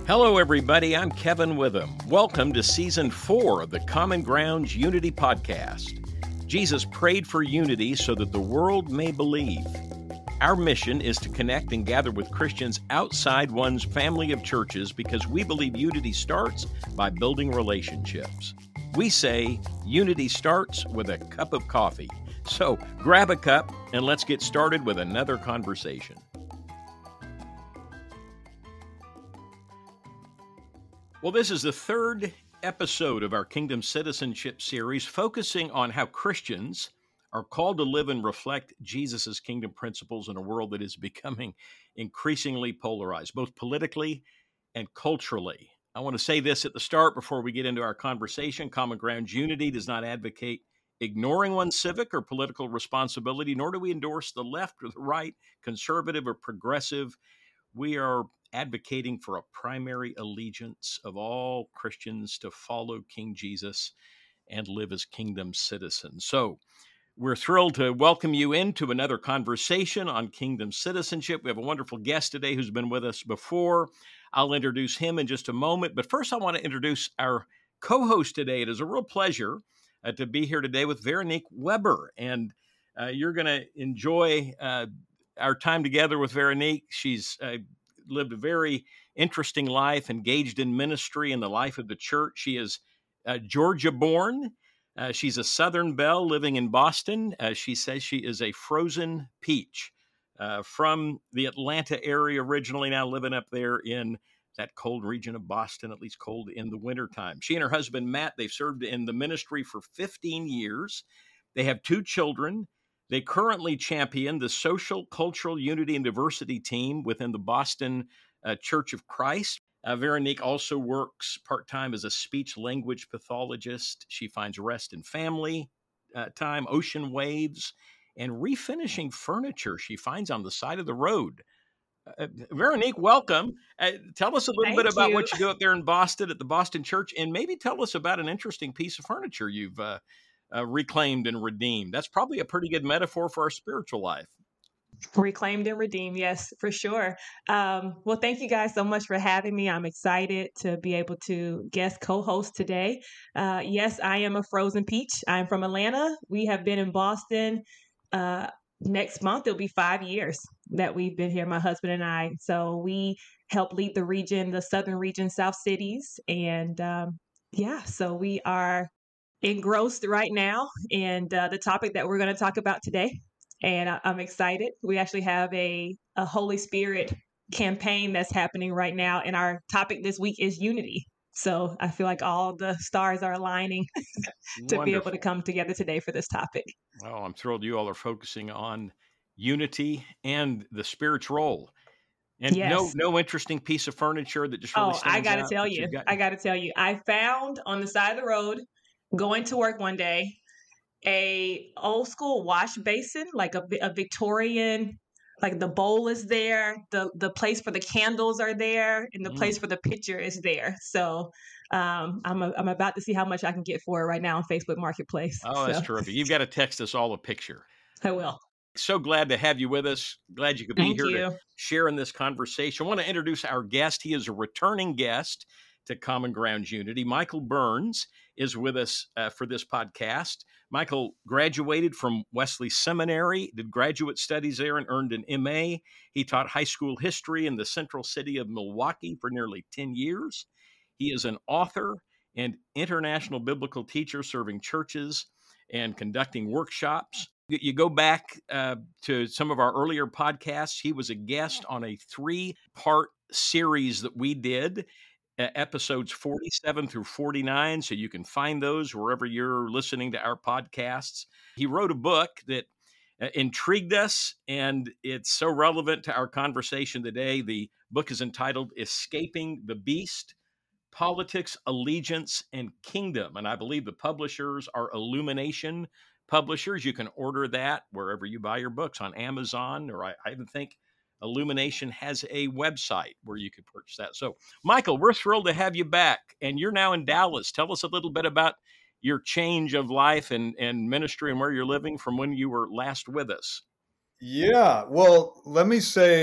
Hello, everybody. I'm Kevin Witham. Welcome to Season 4 of the Common Grounds Unity Podcast. Jesus prayed for unity so that the world may believe. Our mission is to connect and gather with Christians outside one's family of churches because we believe unity starts by building relationships. We say unity starts with a cup of coffee. So grab a cup and let's get started with another conversation. Well, this is the third episode of our Kingdom Citizenship series, focusing on how Christians are called to live and reflect Jesus' kingdom principles in a world that is becoming increasingly polarized, both politically and culturally. I want to say this at the start before we get into our conversation. Common Grounds Unity does not advocate ignoring one's civic or political responsibility, nor do we endorse the left or the right, conservative or progressive. We are advocating for a primary allegiance of all Christians to follow King Jesus and live as kingdom citizens. So we're thrilled to welcome you into another conversation on kingdom citizenship. We have a wonderful guest today who's been with us before. I'll introduce him in just a moment. But first, I want to introduce our co-host today. It is a real pleasure to be here today with Veronique Weber. And you're going to enjoy our time together with Veronique. She's lived a very interesting life, engaged in ministry in the life of the church. She is Georgia born. She's a Southern belle living in Boston. She says she is a frozen peach from the Atlanta area originally, now living up there in that cold region of Boston, at least cold in the wintertime. She and her husband, Matt, they've served in the ministry for 15 years. They have 2 children. They currently champion the social, cultural unity and diversity team within the Boston Church of Christ. Veronique also works part-time as a speech-language pathologist. She finds rest in family time, ocean waves, and refinishing furniture she finds on the side of the road. Veronique, welcome. Tell us a little bit about what you do up there in Boston at the Boston Church, and maybe tell us about an interesting piece of furniture you've reclaimed and redeemed. That's probably a pretty good metaphor for our spiritual life. Reclaimed and redeemed, yes, for sure. Well, thank you guys so much for having me. I'm excited to be able to guest co-host today. Yes, I am a frozen peach. I'm from Atlanta. We have been in Boston. Next month, it'll be 5 years that we've been here, my husband and I. So we help lead the region, the Southern region, South Cities. And so we are engrossed right now in the topic that we're going to talk about today. And I'm excited. We actually have a Holy Spirit campaign that's happening right now. And our topic this week is unity. So I feel like all the stars are aligning to be able to come together today for this topic. Oh, I'm thrilled you all are focusing on unity and the spirit's role. And yes. no interesting piece of furniture that just really stands out. I got to tell you. I found on the side of the road, going to work one day, a old school wash basin, like a Victorian, like the bowl is there, the place for the candles are there, and the place for the picture is there. So I'm about to see how much I can get for it right now on Facebook Marketplace. Oh, that's terrific. You've got to text us all a picture. I will. So glad to have you with us. Glad you could be here to share in this conversation. I want to introduce our guest. He is a returning guest to Common Grounds Unity. Michael Burns is with us for this podcast. Michael graduated from Wesley Seminary, did graduate studies there, and earned an MA. He taught high school history in the central city of Milwaukee for nearly 10 years. He is an author and international biblical teacher serving churches and conducting workshops. You go back to some of our earlier podcasts. He was a guest on a 3-part series that we did, episodes 47 through 49. So you can find those wherever you're listening to our podcasts. He wrote a book that intrigued us, and it's so relevant to our conversation today. The book is entitled Escaping the Beast: Politics, Allegiance, and Kingdom. And I believe the publishers are Illumination Publishers. You can order that wherever you buy your books, on Amazon, or I even think Illumination has a website where you could purchase that. So, Michael, we're thrilled to have you back, and you're now in Dallas. Tell us a little bit about your change of life and ministry and where you're living from when you were last with us. Yeah, well, let me say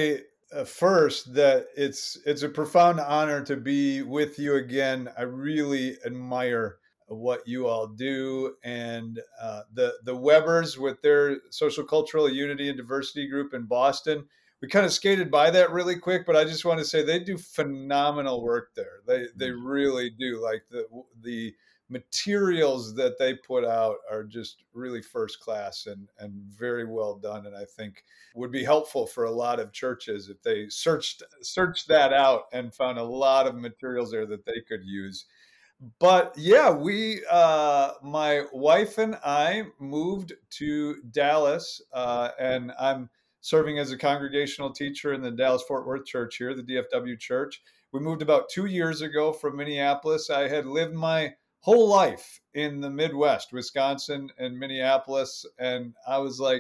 first that it's a profound honor to be with you again. I really admire what you all do, and the Webbers with their social cultural unity and diversity group in Boston. We kind of skated by that really quick, but I just want to say they do phenomenal work there. They really do. Like the materials that they put out are just really first class and very well done, and I think would be helpful for a lot of churches if they searched that out and found a lot of materials there that they could use. But yeah, we my wife and I moved to Dallas, and I'm serving as a congregational teacher in the Dallas Fort Worth church here, the DFW church. We moved about 2 years ago from Minneapolis. I had lived my whole life in the Midwest, Wisconsin and Minneapolis, and I was like,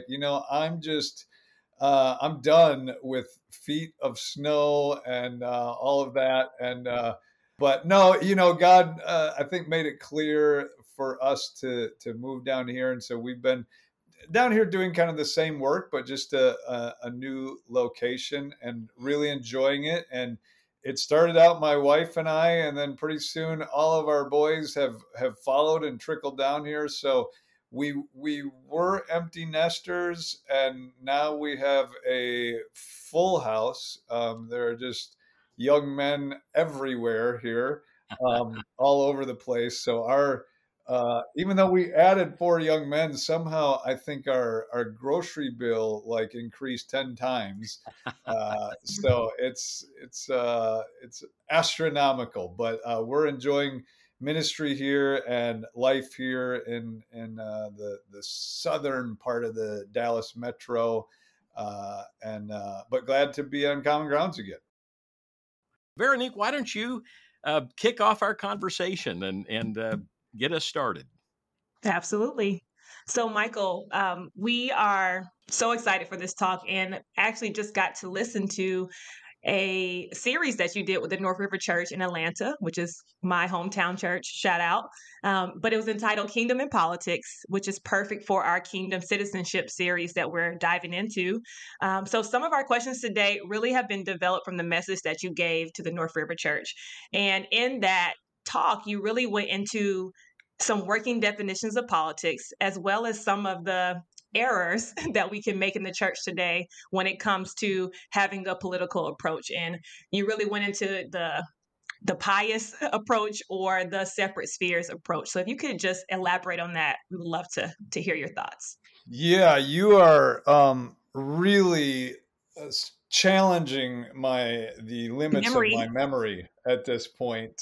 I'm done with feet of snow and all of that. And but no, God, I think made it clear for us to move down here, and so we've been down here doing kind of the same work, but just a new location, and really enjoying it. And it started out my wife and I, and then pretty soon all of our boys have followed and trickled down here. So we were empty nesters, and now we have a full house. There are just young men everywhere here, all over the place. So our even though we added 4 young men, somehow I think our grocery bill like increased 10 times. So it's astronomical, but we're enjoying ministry here and life here in the southern part of the Dallas metro, and but glad to be on common grounds again. Veronique, why don't you kick off our conversation and get us started? Absolutely. So, Michael, we are so excited for this talk and actually just got to listen to a series that you did with the North River Church in Atlanta, which is my hometown church. Shout out. But it was entitled Kingdom in Politics, which is perfect for our Kingdom Citizenship series that we're diving into. So some of our questions today really have been developed from the message that you gave to the North River Church. And in that talk, you really went into some working definitions of politics, as well as some of the errors that we can make in the church today when it comes to having a political approach. And you really went into the pious approach or the separate spheres approach. So if you could just elaborate on that, we would love to hear your thoughts. Yeah, you are really challenging the limits of my memory at this point,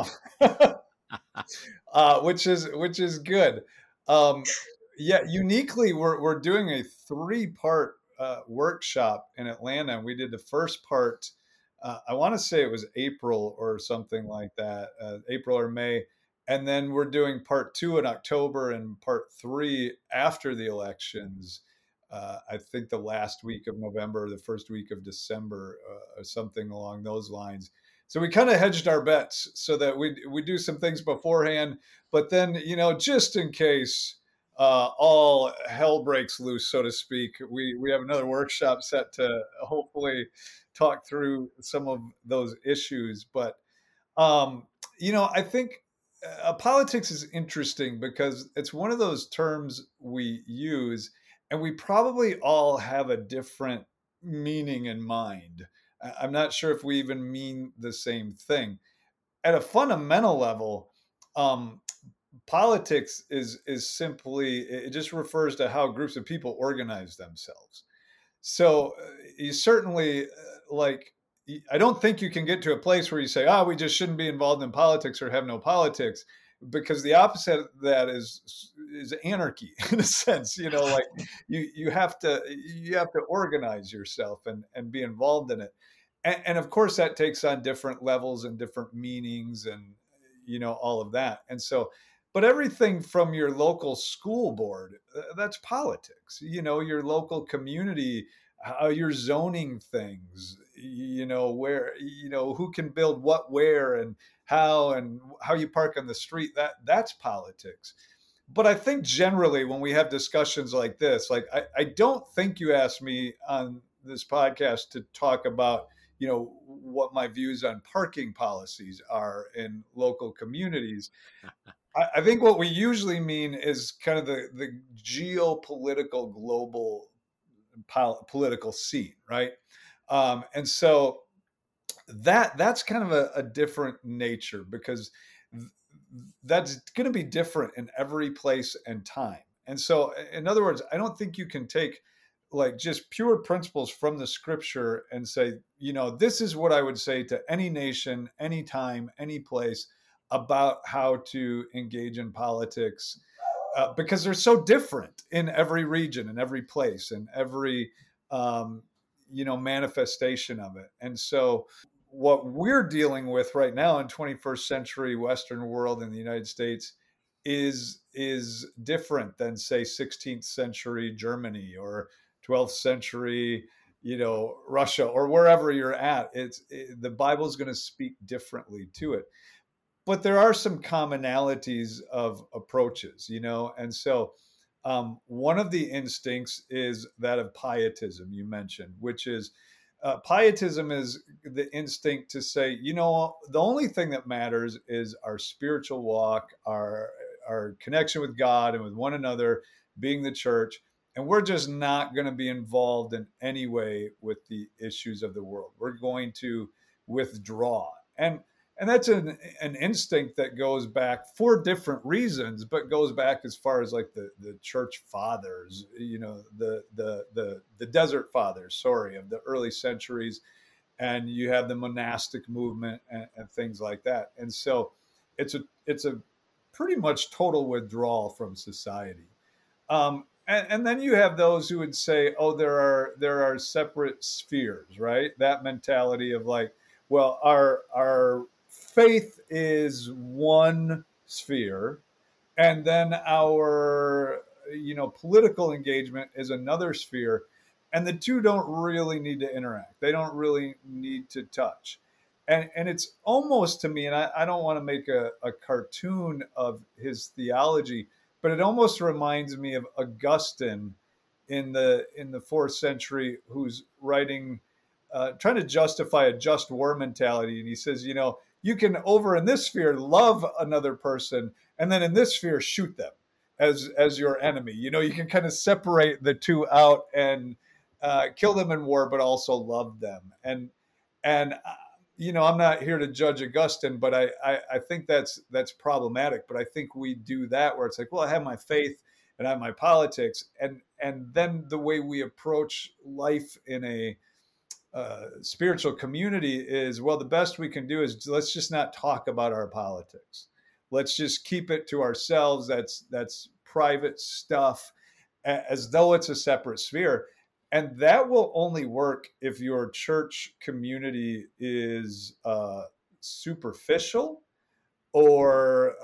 which is good. Yeah, uniquely, we're doing a 3-part workshop in Atlanta, and we did the first part. I want to say it was April or something like that, April or May, and then we're doing part 2 in October and part 3 after the elections. I think the last week of November, the first week of December, or something along those lines. So we kind of hedged our bets so that we do some things beforehand, but then, just in case all hell breaks loose, so to speak, we have another workshop set to hopefully talk through some of those issues. But I think politics is interesting because it's one of those terms we use, and we probably all have a different meaning in mind. I'm not sure if we even mean the same thing. At a fundamental level, politics is simply, it just refers to how groups of people organize themselves. So you certainly I don't think you can get to a place where you say, we just shouldn't be involved in politics or have no politics, because the opposite of that is anarchy in a sense. Like you have to organize yourself and be involved in it. And of course that takes on different levels and different meanings and, all of that. And so, but everything from your local school board, that's politics, your local community, how you're zoning things, where, who can build what, where, and how you park on the street, that's politics. But I think generally when we have discussions like this, like I don't think you asked me on this podcast to talk about, what my views on parking policies are in local communities. I think what we usually mean is kind of the geopolitical global political scene, right? And so that's kind of a different nature, because that's going to be different in every place and time. And so, in other words, I don't think you can take like just pure principles from the scripture and say, this is what I would say to any nation, any time, any place about how to engage in politics, because they're so different in every region and every place and every manifestation of it. And so what we're dealing with right now in 21st century Western world in the United States is different than, say, 16th century Germany or 12th century, Russia, or wherever you're at. The Bible is going to speak differently to it. But there are some commonalities of approaches, and so one of the instincts is that of pietism you mentioned, which is pietism is the instinct to say, the only thing that matters is our spiritual walk, our connection with God and with one another, being the church. And we're just not going to be involved in any way with the issues of the world. We're going to withdraw. And that's an instinct that goes back for different reasons, but goes back as far as like the church fathers, the desert fathers, of the early centuries. And you have the monastic movement and things like that. And so it's a pretty much total withdrawal from society. And then you have those who would say, oh, there are separate spheres, right? That mentality of like, well, our faith is one sphere, and then our political engagement is another sphere, and the two don't really need to interact. They don't really need to touch. And it's almost, to me, and I don't want to make a cartoon of his theology, but it almost reminds me of Augustine in the 4th century, who's writing, trying to justify a just war mentality. And he says, you can, over in this sphere, love another person, and then in this sphere, shoot them as your enemy. You can kind of separate the two out and kill them in war, but also love them. And I'm not here to judge Augustine, but I think that's problematic. But I think we do that where it's like, well, I have my faith and I have my politics, and then the way we approach life in a spiritual community is, well, the best we can do is let's just not talk about our politics. Let's just keep it to ourselves. That's private stuff, as though it's a separate sphere. And that will only work if your church community is superficial or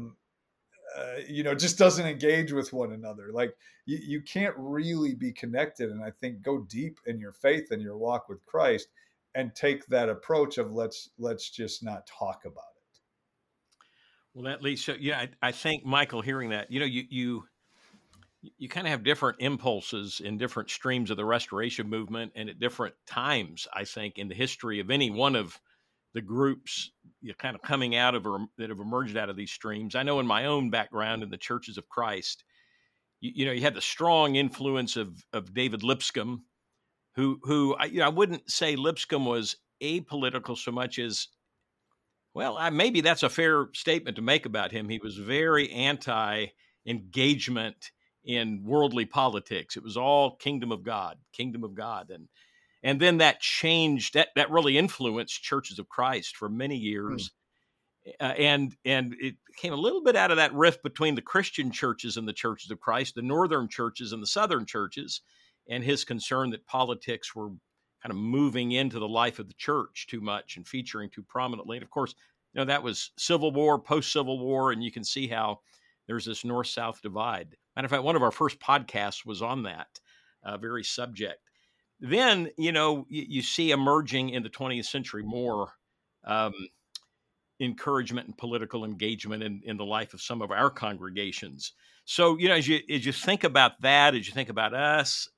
just doesn't engage with one another. Like you can't really be connected, and I think go deep in your faith and your walk with Christ and take that approach of let's just not talk about it. Well, that leads to, I think, Michael, hearing that, you kind of have different impulses in different streams of the Restoration movement, and at different times, I think, in the history of any one of the groups kind of coming out of or that have emerged out of these streams. I know in my own background in the Churches of Christ, you had the strong influence of David Lipscomb, who I wouldn't say Lipscomb was apolitical so much as, well, maybe that's a fair statement to make about him. He was very anti-engagement in worldly politics. It was all kingdom of God. And then that changed, that really influenced Churches of Christ for many years. And it came a little bit out of that rift between the Christian churches and the Churches of Christ, the northern churches and the southern churches, and his concern that politics were kind of moving into the life of the church too much and featuring too prominently. And of course, that was Civil War, post-Civil War, and you can see how there's this north-south divide. Matter of fact, one of our first podcasts was on that very subject. Then, you see emerging in the 20th century more encouragement and political engagement in the life of some of our congregations. So, as you think about that, as you think about us,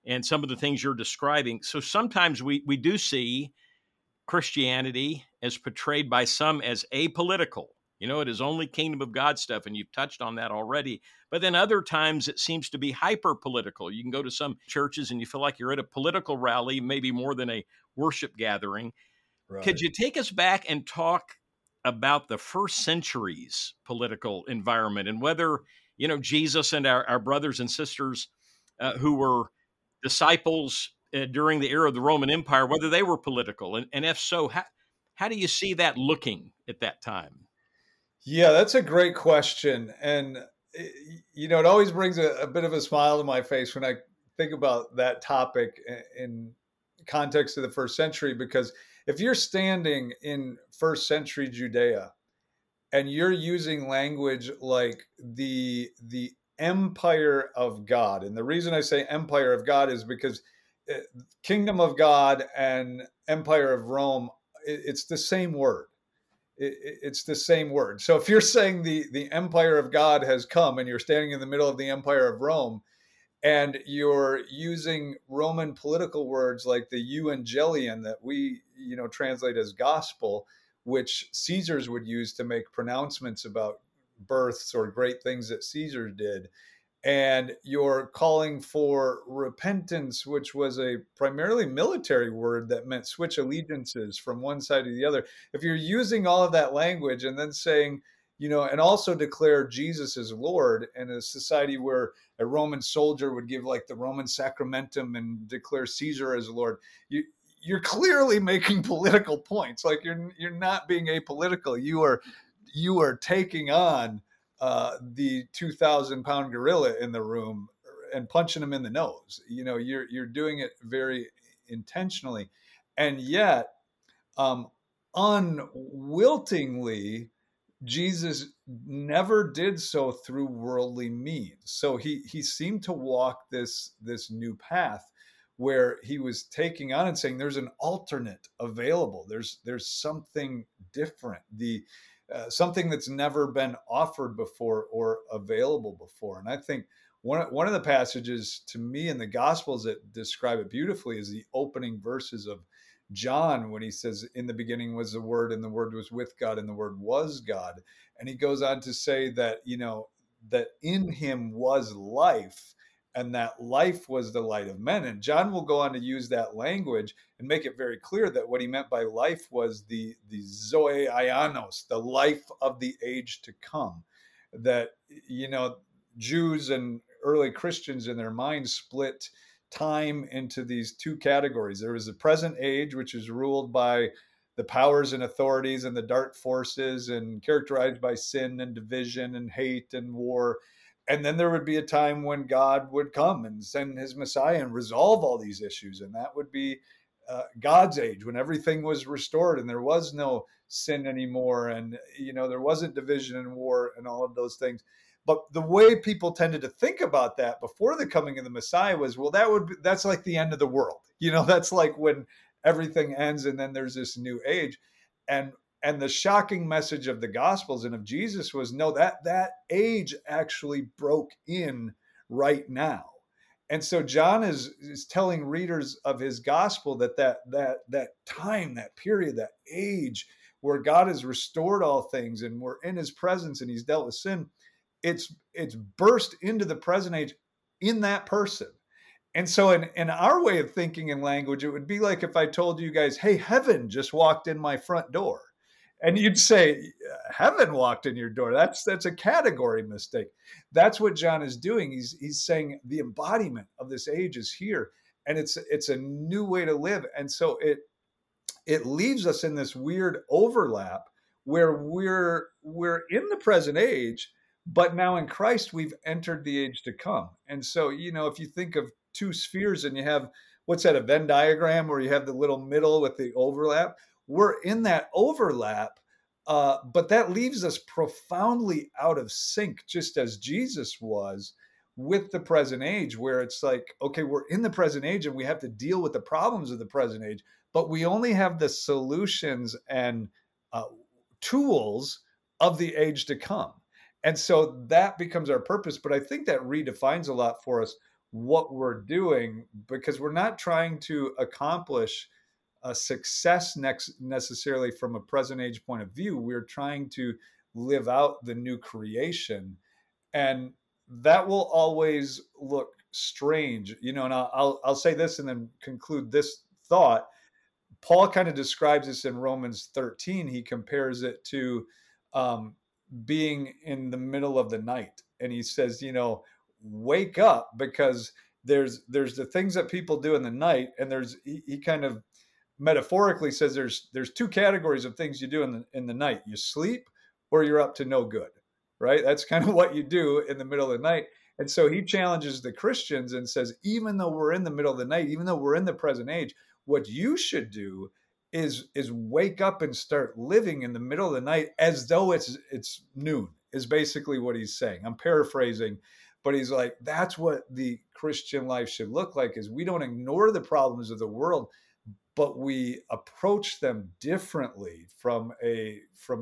and some of the things you're describing. So sometimes we do see Christianity as portrayed by some as apolitical. It is only kingdom of God stuff, and you've touched on that already. But then other times it seems to be hyper political. You can go to some churches and you feel like you're at a political rally, maybe more than a worship gathering. Right. Could you take us back and talk about the first century's political environment and whether, Jesus and our brothers and sisters who were disciples during the era of the Roman Empire, whether they were political? And if so, how do you see that looking at that time? Yeah, that's a great question. And, it always brings a bit of a smile to my face when I think about that topic in context of the first century, because if you're standing in first century Judea and you're using language like the empire of God, and the reason I say empire of God is because kingdom of God and empire of Rome, it's the same word. It's the same word. So if you're saying the empire of God has come and you're standing in the middle of the empire of Rome, and you're using Roman political words like the euangelion that we, translate as gospel, which Caesars would use to make pronouncements about births or great things that Caesar did, and you're calling for repentance, which was a primarily military word that meant switch allegiances from one side to the other. If you're using all of that language and then saying, and also declare Jesus as Lord in a society where a Roman soldier would give like the Roman sacramentum and declare Caesar as Lord, you're clearly making political points. Like you're not being apolitical. You are taking on the 2,000-pound gorilla in the room and punching him in the nose. You're doing it very intentionally, and yet unwiltingly, Jesus never did so through worldly means. So he seemed to walk this new path where he was taking on and saying there's an alternate available. There's something different. Something that's never been offered before or available before. And I think one of the passages to me in the Gospels that describe it beautifully is the opening verses of John, when he says, in the beginning was the Word, and the Word was with God, and the Word was God. And he goes on to say that, that in him was life, and that life was the light of men. And John will go on to use that language and make it very clear that what he meant by life was the zoe aianos, the life of the age to come. That, Jews and early Christians in their minds split time into these two categories. There was the present age, which is ruled by the powers and authorities and the dark forces and characterized by sin and division and hate and war. And then there would be a time when God would come and send his Messiah and resolve all these issues. And that would be God's age, when everything was restored and there was no sin anymore. And, there wasn't division and war and all of those things. But the way people tended to think about that before the coming of the Messiah was, well, that's like the end of the world. That's like when everything ends and then there's this new age. And the shocking message of the Gospels and of Jesus was, no, that age actually broke in right now. And so John is telling readers of his gospel that time, that period, that age where God has restored all things and we're in his presence and he's dealt with sin, it's burst into the present age in that person. And so in our way of thinking in language, it would be like if I told you guys, hey, heaven just walked in my front door. And you'd say, heaven walked in your door. That's a category mistake. That's what John is doing. He's saying the embodiment of this age is here, and it's a new way to live. And so it leaves us in this weird overlap where we're in the present age, but now in Christ we've entered the age to come. And so, if you think of two spheres and you have, what's that, a Venn diagram where you have the little middle with the overlap? We're in that overlap, but that leaves us profoundly out of sync, just as Jesus was with the present age, where it's like, okay, we're in the present age and we have to deal with the problems of the present age, but we only have the solutions and tools of the age to come. And so that becomes our purpose. But I think that redefines a lot for us what we're doing, because we're not trying to accomplish a success necessarily from a present age point of view. We're trying to live out the new creation, and that will always look strange, and I'll say this and then conclude this thought. Paul kind of describes this in Romans 13. He compares it to being in the middle of the night, and he says, wake up, because there's the things that people do in the night, and he kind of metaphorically says there's two categories of things you do in the night. You sleep, or you're up to no good, right? That's kind of what you do in the middle of the night. And so he challenges the Christians and says, even though we're in the middle of the night, even though we're in the present age, what you should do is wake up and start living in the middle of the night as though it's noon, is basically what he's saying. I'm paraphrasing, but he's like, that's what the Christian life should look like, is we don't ignore the problems of the world, but we approach them differently from a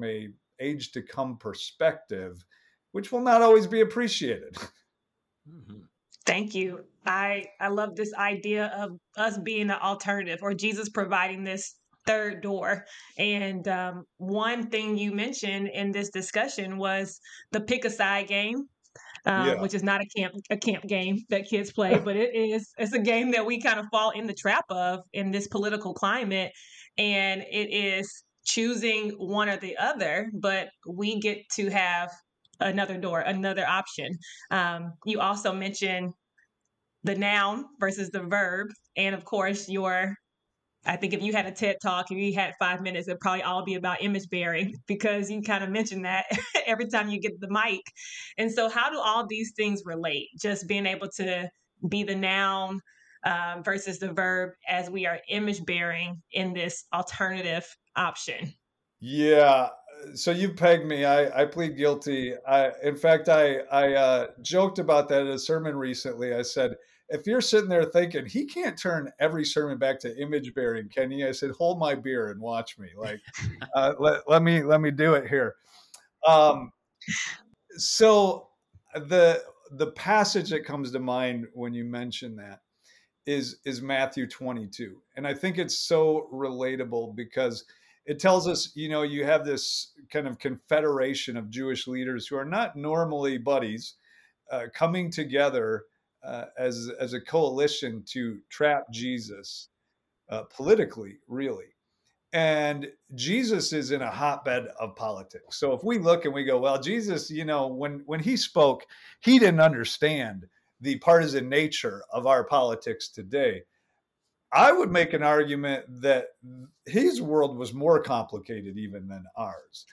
age to come perspective, which will not always be appreciated. Mm-hmm. Thank you. I love this idea of us being the alternative, or Jesus providing this third door. And one thing you mentioned in this discussion was the pick a side game. Which is not a camp game that kids play, but it's a game that we kind of fall in the trap of in this political climate, and it is choosing one or the other, but we get to have another door, another option. You also mentioned the noun versus the verb, and of course I think if you had a TED Talk, if you had 5 minutes, it'd probably all be about image bearing, because you kind of mentioned that every time you get the mic. And so how do all these things relate? Just being able to be the noun versus the verb as we are image bearing in this alternative option. Yeah. So you pegged me. I plead guilty. In fact, I joked about that at a sermon recently. I said, if you're sitting there thinking, he can't turn every sermon back to image bearing, can he? I said, hold my beer and watch me. Like, let me do it here. So the passage that comes to mind when you mention that is Matthew 22. And I think it's so relatable, because it tells us, you have this kind of confederation of Jewish leaders who are not normally buddies, coming together as a coalition to trap Jesus politically, really. And Jesus is in a hotbed of politics. So if we look and we go, well, Jesus, when he spoke, he didn't understand the partisan nature of our politics today. I would make an argument that his world was more complicated even than ours,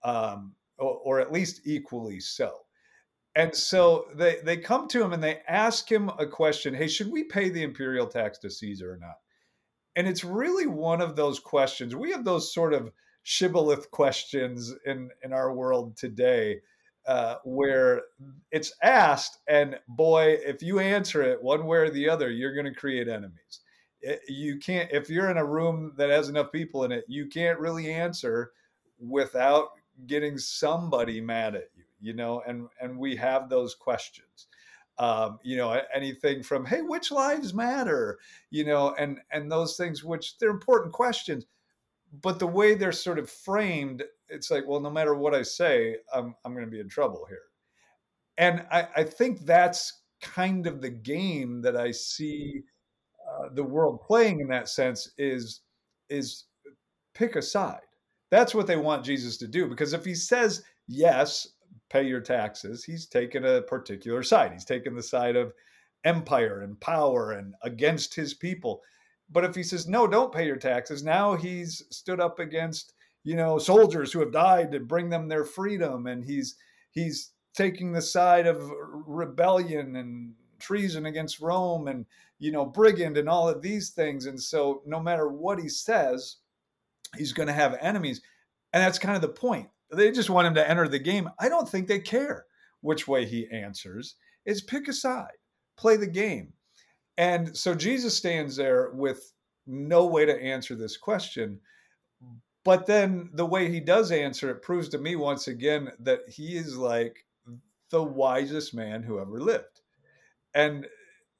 or at least equally so. And so they come to him and they ask him a question. Hey, should we pay the imperial tax to Caesar or not? And it's really one of those questions. We have those sort of shibboleth questions in our world today, where it's asked, and boy, if you answer it one way or the other, you're going to create enemies. You can't, if you're in a room that has enough people in it, you can't really answer without getting somebody mad at you. And we have those questions, anything from, hey, which lives matter, and those things, which they're important questions, but the way they're sort of framed, it's like, well, no matter what I say, I'm going to be in trouble here. And I think that's kind of the game that I see the world playing in that sense, is pick a side. That's what they want Jesus to do, because if he says, yes, pay your taxes, he's taken a particular side. He's taken the side of empire and power and against his people. But if he says, no, don't pay your taxes, now he's stood up against, soldiers who have died to bring them their freedom. And he's taking the side of rebellion and treason against Rome and, brigand and all of these things. And so no matter what he says, he's going to have enemies. And that's kind of the point. They just want him to enter the game. I don't think they care which way he answers. It's pick a side, play the game. And so Jesus stands there with no way to answer this question. But then the way he does answer it proves to me once again that he is like the wisest man who ever lived. And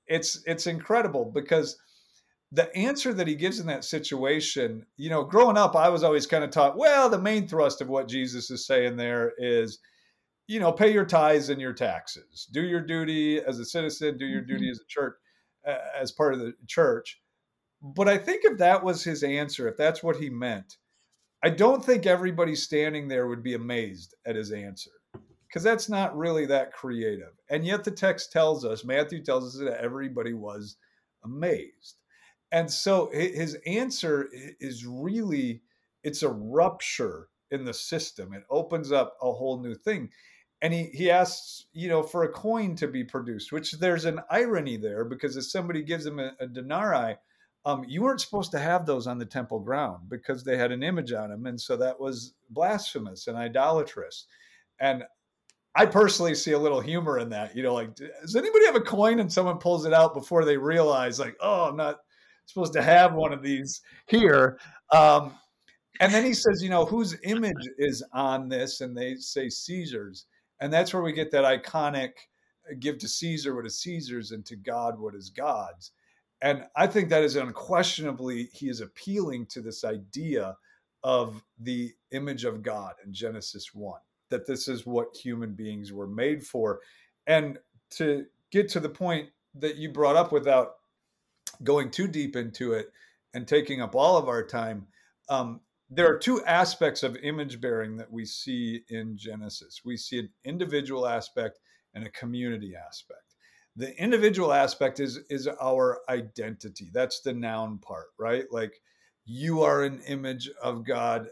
it's incredible because the answer that he gives in that situation, growing up, I was always kind of taught, well, the main thrust of what Jesus is saying there is, pay your tithes and your taxes, do your duty as a citizen, do your duty as a church, as part of the church. But I think if that was his answer, if that's what he meant, I don't think everybody standing there would be amazed at his answer, because that's not really that creative. And yet the text tells us, Matthew tells us, that everybody was amazed. And so his answer is really, it's a rupture in the system. It opens up a whole new thing. And he asks, for a coin to be produced, which there's an irony there, because if somebody gives him a denarii, you weren't supposed to have those on the temple ground because they had an image on them. And so that was blasphemous and idolatrous. And I personally see a little humor in that, like, does anybody have a coin and someone pulls it out before they realize, like, oh, I'm not supposed to have one of these here. And then he says, whose image is on this? And they say Caesar's. And that's where we get that iconic, give to Caesar what is Caesar's and to God what is God's. And I think that is unquestionably, he is appealing to this idea of the image of God in Genesis 1, that this is what human beings were made for. And to get to the point that you brought up without going too deep into it and taking up all of our time, there are two aspects of image bearing that we see in Genesis. We see an individual aspect and a community aspect. The individual aspect is our identity. That's the noun part, right? Like, you are an image of God.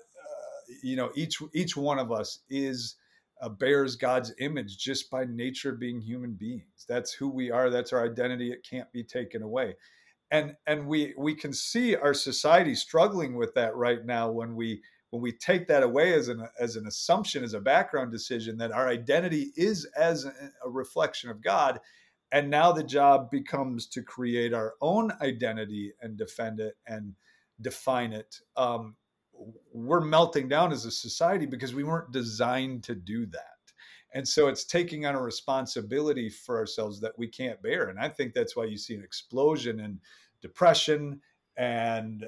Each one of us bears God's image just by nature of being human beings. That's who we are. That's our identity. It can't be taken away. And we can see our society struggling with that right now when we take that away as an assumption, as a background decision, that our identity is as a reflection of God. And now the job becomes to create our own identity and defend it and define it. We're melting down as a society because we weren't designed to do that. And so it's taking on a responsibility for ourselves that we can't bear. And I think that's why you see an explosion in depression and,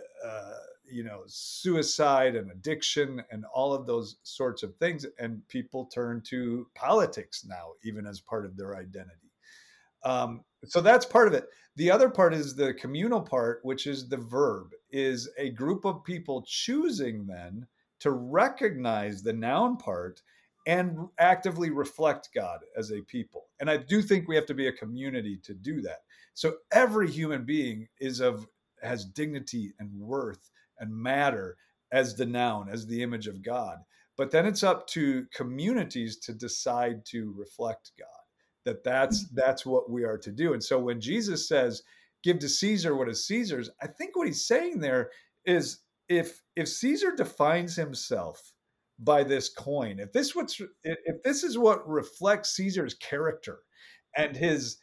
suicide and addiction and all of those sorts of things. And people turn to politics now, even as part of their identity. So that's part of it. The other part is the communal part, which is the verb, is a group of people choosing then to recognize the noun part and actively reflect God as a people. And I do think we have to be a community to do that. So every human being has dignity and worth and matter as the noun, as the image of God. But then it's up to communities to decide to reflect God. That's what we are to do. And so when Jesus says, give to Caesar what is Caesar's, I think what he's saying there is, if Caesar defines himself by this coin, if this is what reflects Caesar's character and his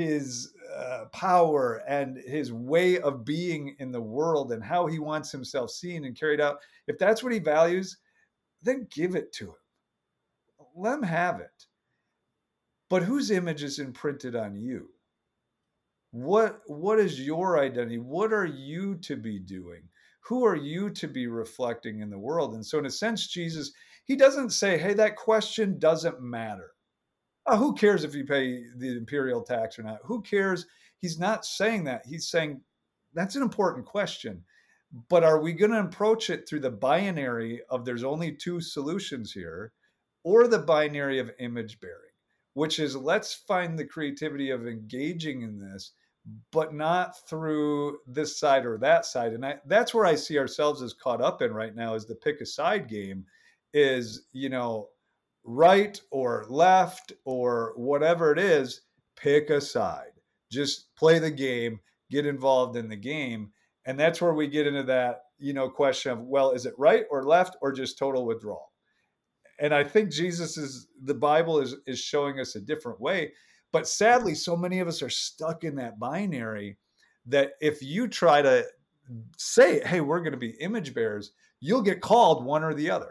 power and his way of being in the world and how he wants himself seen and carried out, if that's what he values, then give it to him. Let him have it. But whose image is imprinted on you? What is your identity? What are you to be doing? Who are you to be reflecting in the world? And so in a sense, Jesus, he doesn't say, hey, that question doesn't matter. Oh, who cares if you pay the imperial tax or not? Who cares? He's not saying that. He's saying that's an important question. But are we going to approach it through the binary of there's only two solutions here, or the binary of image bearing? Which is, let's find the creativity of engaging in this, but not through this side or that side. And that's where I see ourselves as caught up in right now, is the pick a side game, is, right or left or whatever it is, pick a side. Just play the game, get involved in the game. And that's where we get into that, question of, well, is it right or left or just total withdrawal? And I think the Bible is showing us a different way. But sadly, so many of us are stuck in that binary that if you try to say, hey, we're going to be image bearers, you'll get called one or the other.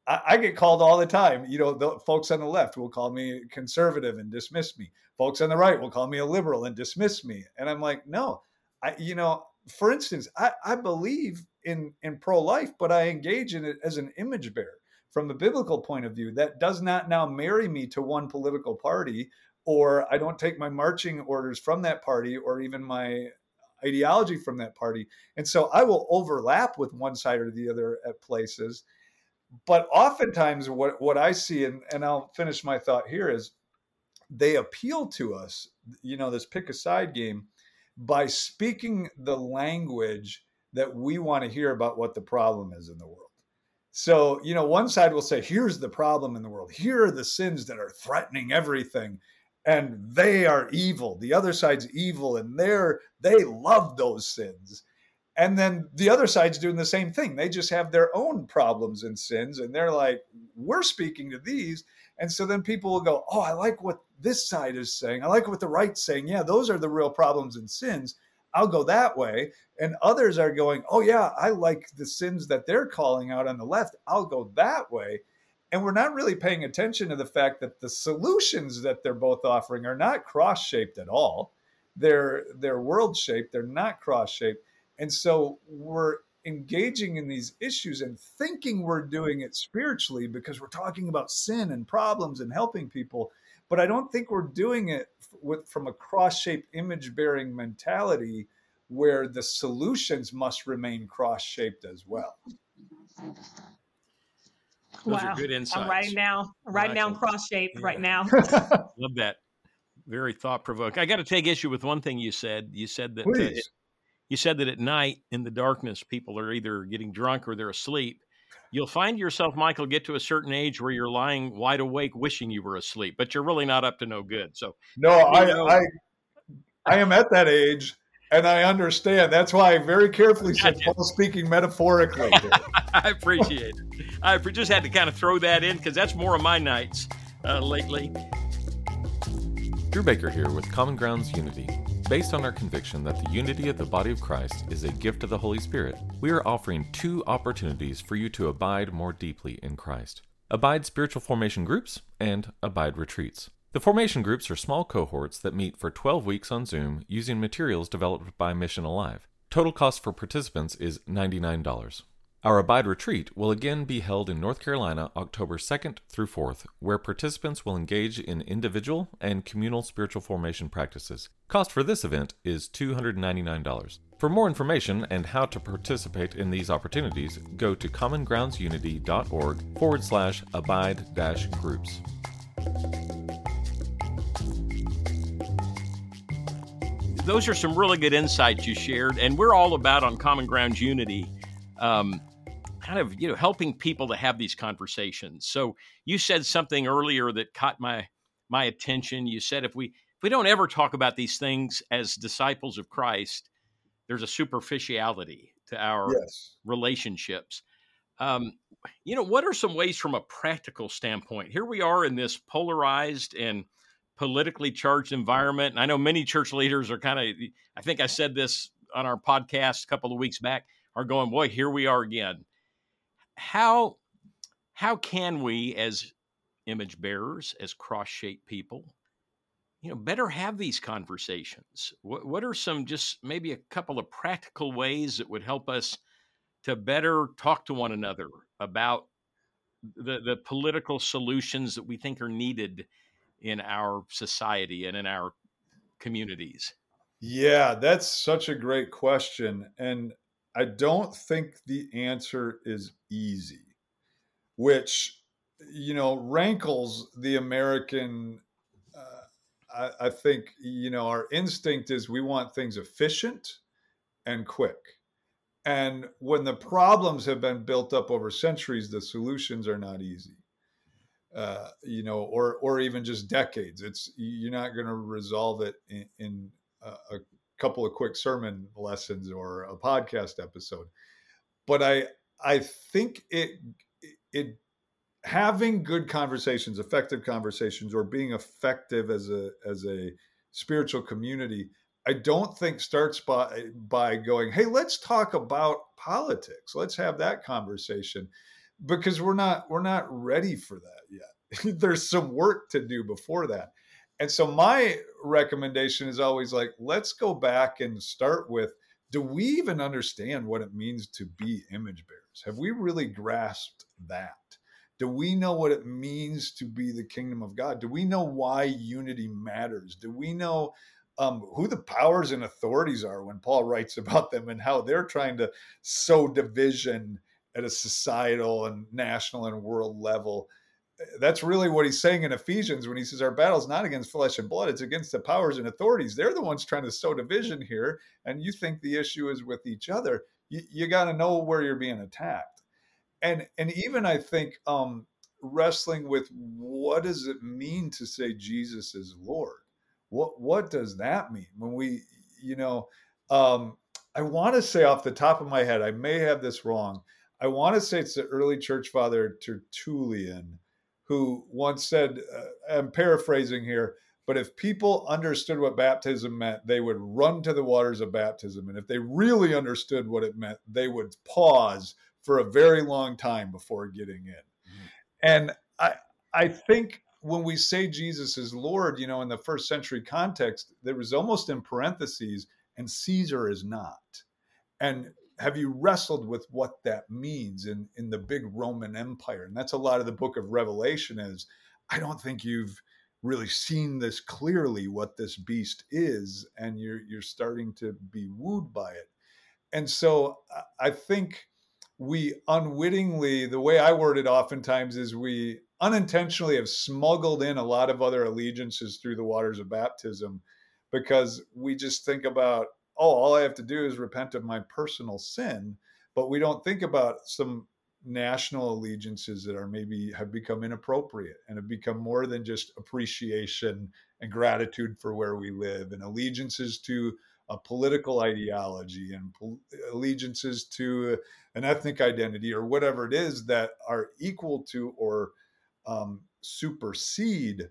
I get called all the time. The folks on the left will call me conservative and dismiss me. Folks on the right will call me a liberal and dismiss me. And I'm like, no, for instance, I believe in pro-life, but I engage in it as an image bearer from a biblical point of view. That does not now marry me to one political party, or I don't take my marching orders from that party or even my ideology from that party. And so I will overlap with one side or the other at places. But oftentimes what I see, and I'll finish my thought here, is they appeal to us, this pick a side game, by speaking the language that we want to hear about what the problem is in the world. So, one side will say, here's the problem in the world. Here are the sins that are threatening everything, and they are evil. The other side's evil, and they love those sins. And then the other side's doing the same thing. They just have their own problems and sins, and they're like, we're speaking to these. And so then people will go, oh, I like what this side is saying. I like what the right's saying. Yeah, those are the real problems and sins. I'll go that way. And others are going, oh, yeah, I like the sins that they're calling out on the left. I'll go that way. And we're not really paying attention to the fact that the solutions that they're both offering are not cross-shaped at all. They're world-shaped. They're not cross-shaped. And so we're engaging in these issues and thinking we're doing it spiritually because we're talking about sin and problems and helping people. But I don't think we're doing it from a cross-shaped image-bearing mentality where the solutions must remain cross-shaped as well. Those are good insights. I'm writing down cross-shaped right now. Love that. Very thought-provoking. I got to take issue with one thing you said. You said that you said that at night in the darkness, people are either getting drunk or they're asleep. You'll find yourself, Michael, get to a certain age where you're lying wide awake, wishing you were asleep, but you're really not up to no good. So no, I am at that age, and I understand. That's why I very carefully said Paul speaking metaphorically. I appreciate it. I just had to kind of throw that in because that's more of my nights lately. Drew Baker here with Common Grounds Unity. Based on our conviction that the unity of the body of Christ is a gift of the Holy Spirit, we are offering 2 opportunities for you to abide more deeply in Christ. Abide Spiritual Formation Groups and Abide Retreats. The formation groups are small cohorts that meet for 12 weeks on Zoom using materials developed by Mission Alive. Total cost for participants is $99. Our Abide Retreat will again be held in North Carolina October 2nd through 4th, where participants will engage in individual and communal spiritual formation practices. Cost for this event is $299. For more information and how to participate in these opportunities, go to commongroundsunity.org/abide-groups. Those are some really good insights you shared, and we're all about on Common Grounds Unity. Kind of, helping people to have these conversations. So you said something earlier that caught my attention. You said if we don't ever talk about these things as disciples of Christ, there's a superficiality to our relationships. What are some ways from a practical standpoint? Here we are in this polarized and politically charged environment. And I know many church leaders are I think I said this on our podcast a couple of weeks back, are going, boy, here we are again. How can we, as image bearers, as cross-shaped people, better have these conversations? What are some, just maybe a couple of practical ways that would help us to better talk to one another about the political solutions that we think are needed in our society and in our communities? Yeah, that's such a great question. And I don't think the answer is easy, which, rankles the American. I think, our instinct is we want things efficient and quick. And when the problems have been built up over centuries, the solutions are not easy, or even just decades. You're not going to resolve it in a couple of quick sermon lessons or a podcast episode. But I think it having good conversations, effective conversations, or being effective as a spiritual community, I don't think starts by going, hey, let's talk about politics. Let's have that conversation. because we're not ready for that yet. There's some work to do before that. And so my recommendation is always like, let's go back and start with, do we even understand what it means to be image bearers? Have we really grasped that? Do we know what it means to be the kingdom of God? Do we know why unity matters? Do we know who the powers and authorities are when Paul writes about them and how they're trying to sow division at a societal and national and world level? That's really what he's saying in Ephesians when he says our battle is not against flesh and blood, it's against the powers and authorities. They're the ones trying to sow division here, and you think the issue is with each other. You got to know where you're being attacked. And even I think wrestling with, what does it mean to say Jesus is Lord? What does that mean? When we, I want to say off the top of my head, I may have this wrong, I want to say it's the early church father Tertullian, who once said, I'm paraphrasing here, but if people understood what baptism meant, they would run to the waters of baptism. And if they really understood what it meant, they would pause for a very long time before getting in. And I think when we say Jesus is Lord, in the first century context, there was almost in parentheses, and Caesar is not. And have you wrestled with what that means in the big Roman Empire? And that's a lot of the book of Revelation is, I don't think you've really seen this clearly, what this beast is, and you're starting to be wooed by it. And so I think we unwittingly, the way I word it oftentimes is we unintentionally have smuggled in a lot of other allegiances through the waters of baptism, because we just think about, all I have to do is repent of my personal sin. But we don't think about some national allegiances that are maybe have become inappropriate and have become more than just appreciation and gratitude for where we live, and allegiances to a political ideology and allegiances to an ethnic identity or whatever it is that are equal to or supersede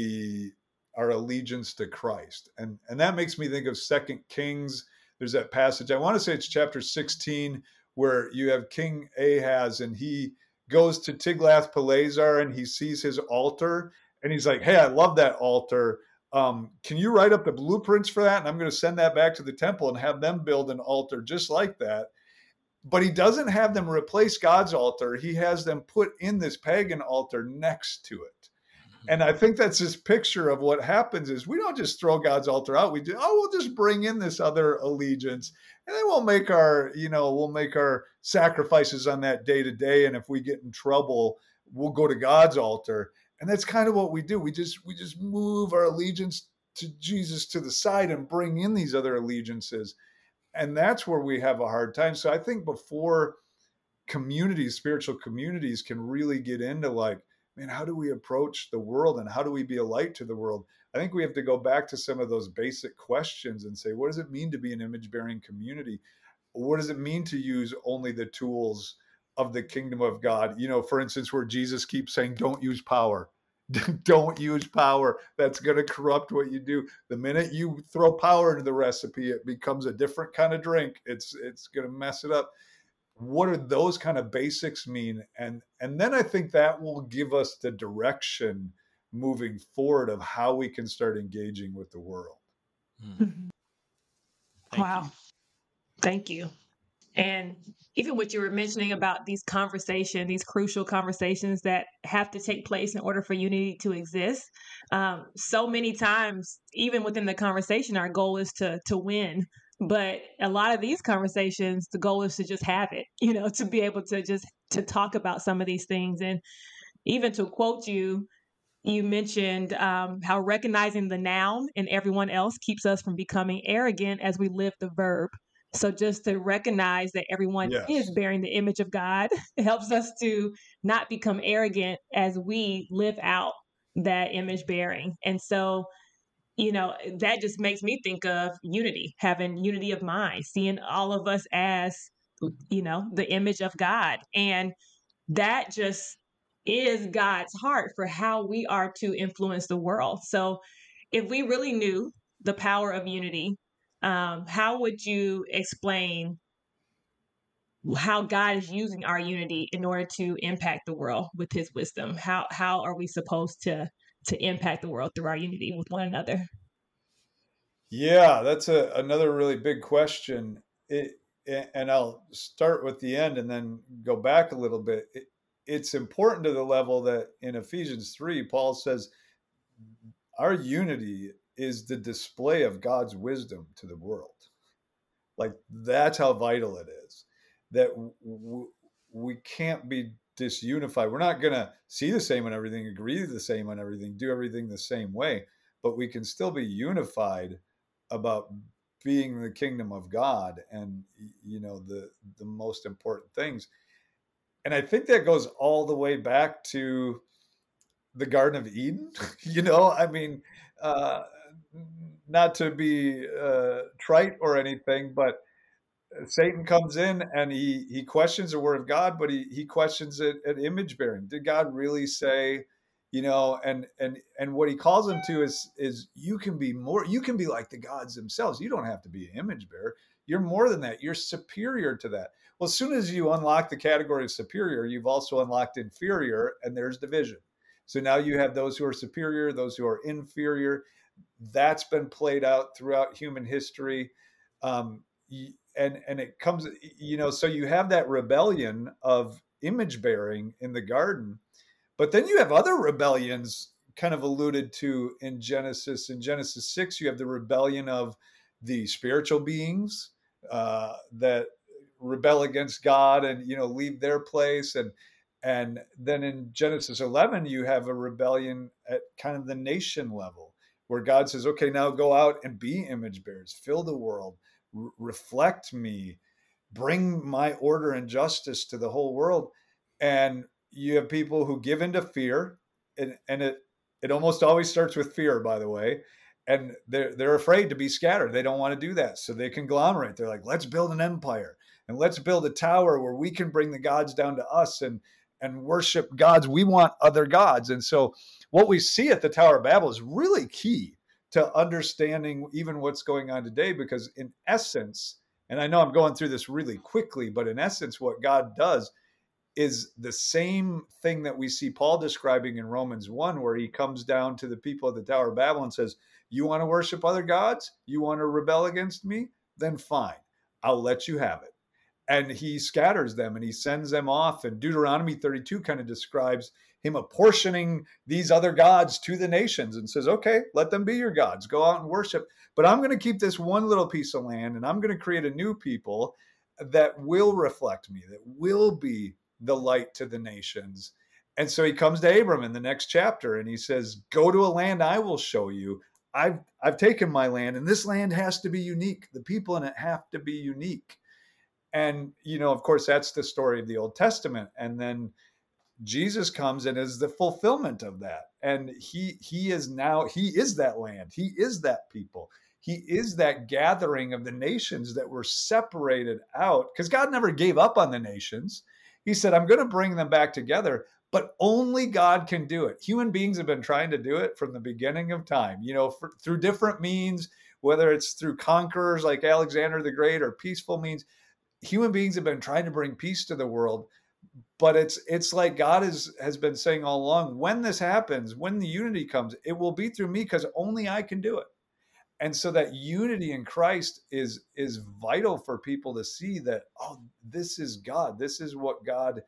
our allegiance to Christ. And that makes me think of 2 Kings. There's that passage, I want to say it's chapter 16, where you have King Ahaz, and he goes to Tiglath-Pileser and he sees his altar, and he's like, hey, I love that altar. Can you write up the blueprints for that? And I'm going to send that back to the temple and have them build an altar just like that. But he doesn't have them replace God's altar. He has them put in this pagan altar next to it. And I think that's this picture of what happens is we don't just throw God's altar out. We do, we'll just bring in this other allegiance, and then we'll make our sacrifices on that day to day. And if we get in trouble, we'll go to God's altar. And that's kind of what we do. We just move our allegiance to Jesus to the side and bring in these other allegiances. And that's where we have a hard time. So I think before spiritual communities can really get into like, man, how do we approach the world and how do we be a light to the world? I think we have to go back to some of those basic questions and say, what does it mean to be an image-bearing community? What does it mean to use only the tools of the kingdom of God? For instance, where Jesus keeps saying, don't use power. Don't use power. That's going to corrupt what you do. The minute you throw power into the recipe, it becomes a different kind of drink. It's going to mess it up. What do those kind of basics mean? And then I think that will give us the direction moving forward of how we can start engaging with the world. Wow. Thank you. And even what you were mentioning about these crucial conversations that have to take place in order for unity to exist. So many times, even within the conversation, our goal is to win. But a lot of these conversations, the goal is to just have it, to be able to talk about some of these things. And even to quote you, you mentioned how recognizing the noun in everyone else keeps us from becoming arrogant as we live the verb. So just to recognize that everyone is bearing the image of God helps us to not become arrogant as we live out that image bearing. And so, that just makes me think of unity, having unity of mind, seeing all of us as, the image of God. And that just is God's heart for how we are to influence the world. So if we really knew the power of unity, how would you explain how God is using our unity in order to impact the world with his wisdom. How are we supposed to impact the world through our unity with one another? Yeah, that's another really big question. And I'll start with the end and then go back a little bit. It's important to the level that in Ephesians 3, Paul says our unity is the display of God's wisdom to the world. Like, that's how vital it is, that we can't be disunified. We're not going to see the same on everything, agree the same on everything, do everything the same way, but we can still be unified about being the kingdom of God and, the most important things. And I think that goes all the way back to the Garden of Eden. I mean, not to be trite or anything, but Satan comes in and he questions the word of God, but he questions it at image bearing. Did God really say, and what he calls him to is you can be like the gods themselves. You don't have to be an image bearer. You're more than that. You're superior to that. Well, as soon as you unlock the category of superior, you've also unlocked inferior, and there's division. So now you have those who are superior, those who are inferior. That's been played out throughout human history. And it comes, so you have that rebellion of image bearing in the garden, but then you have other rebellions kind of alluded to in Genesis. In Genesis 6, you have the rebellion of the spiritual beings that rebel against God and, leave their place. And then in Genesis 11, you have a rebellion at kind of the nation level where God says, okay, now go out and be image bearers, fill the world, reflect me, bring my order and justice to the whole world. And you have people who give into fear, and it almost always starts with fear, by the way. And they're afraid to be scattered. They don't want to do that. So they conglomerate. They're like, let's build an empire and let's build a tower where we can bring the gods down to us and worship gods. We want other gods. And so what we see at the Tower of Babel is really key to understanding even what's going on today, because in essence, and I know I'm going through this really quickly, but in essence, what God does is the same thing that we see Paul describing in Romans 1, where he comes down to the people at the Tower of Babel and says, you want to worship other gods? You want to rebel against me? Then fine, I'll let you have it. And he scatters them and he sends them off. And Deuteronomy 32 kind of describes him apportioning these other gods to the nations and says, okay, let them be your gods. Go out and worship. But I'm going to keep this one little piece of land and I'm going to create a new people that will reflect me, that will be the light to the nations. And so he comes to Abram in the next chapter and he says, go to a land I will show you. I've taken my land, and this land has to be unique. The people in it have to be unique. And, of course, that's the story of the Old Testament. And then Jesus comes and is the fulfillment of that. And he is that land. He is that people. He is that gathering of the nations that were separated out, because God never gave up on the nations. He said, I'm going to bring them back together, but only God can do it. Human beings have been trying to do it from the beginning of time, through different means, whether it's through conquerors like Alexander the Great or peaceful means. Human beings have been trying to bring peace to the world, but it's like God has been saying all along, when this happens, when the unity comes, it will be through me, because only I can do it. And so that unity in Christ is vital for people to see that, oh, this is God. This is what God